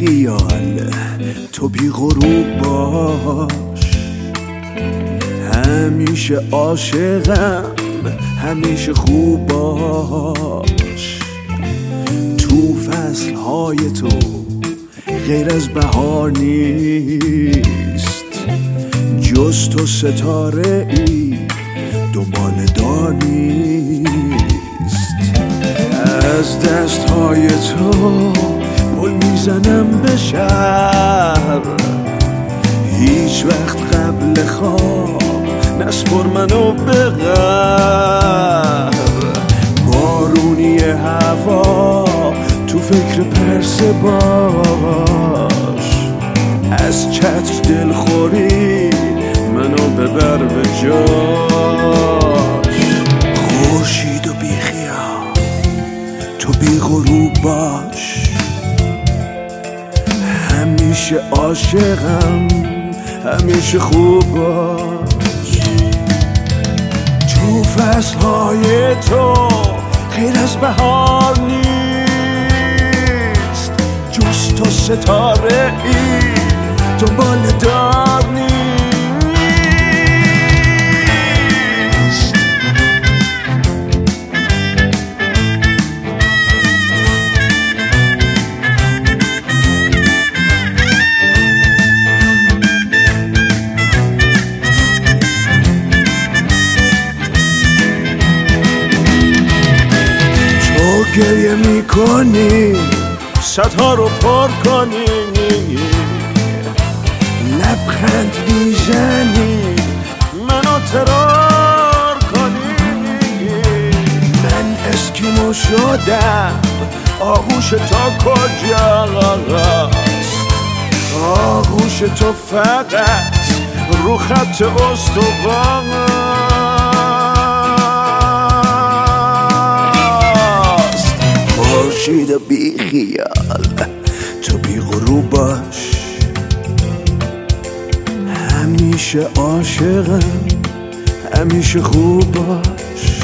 خیال، تو بی غروب باش. همیشه عاشقم، همیشه خوب باش. تو فصلهای تو غیر از بهار نیست، جز تو ستاره ای دنبال دار نیست. از دستهای تو پل میزنم به شهر، هیچ وقت قبل خواب نسپر منو به غر. بارونی هوا تو فکر پرسه باش، از چتر دلخوری منو ببر به جاش. خورشید و بی خیال، تو بی غروب باش. همیشه عاشقم، همیشه خوب باش. تو فصلهای تو غیر از بهار نیست، جز تو ستاره ای دنبال دار نیست. گریه میکنی صدها رو پر کنی، لبخند میزنی منو ترار کنی. من اسکیمو شدم، آغوش تا کجاست؟ آغوش تو فقط رو خط استوانه. خورشید و بی خیال، تو بی غروب باش. همیشه عاشقم، همیشه خوب باش.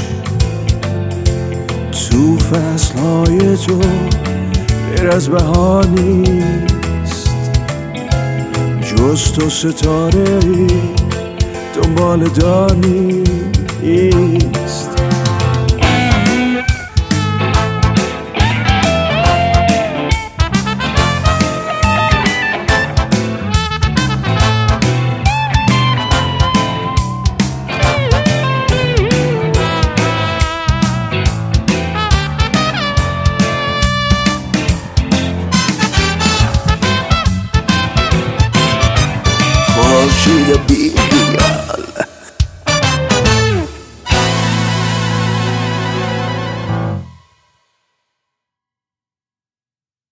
تو فصلهای تو غیر از بهار نیست، جز تو ستاره ای دنبال دار نیست. خورشید بی